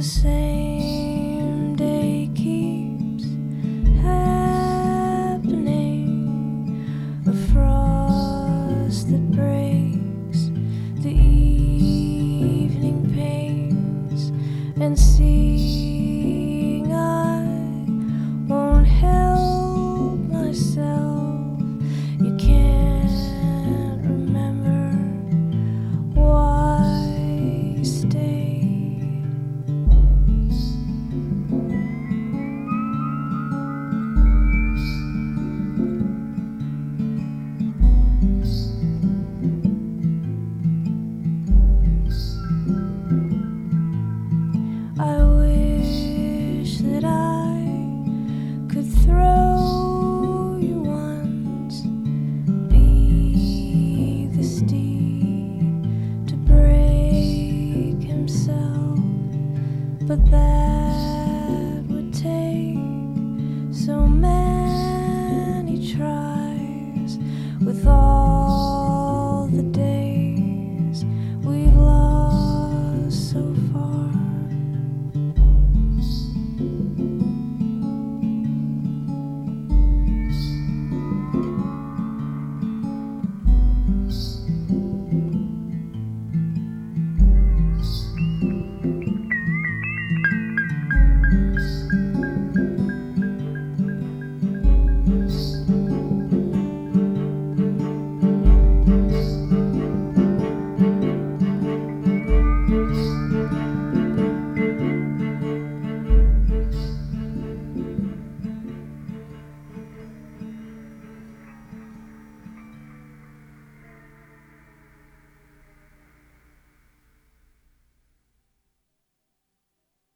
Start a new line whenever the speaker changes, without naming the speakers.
same day keeps happening, a frost that breaks the evening pains, and seeing I won't help myself. You can't remember why you stayed. I wish that I could throw you once, be the steed to break himself, but that would take so many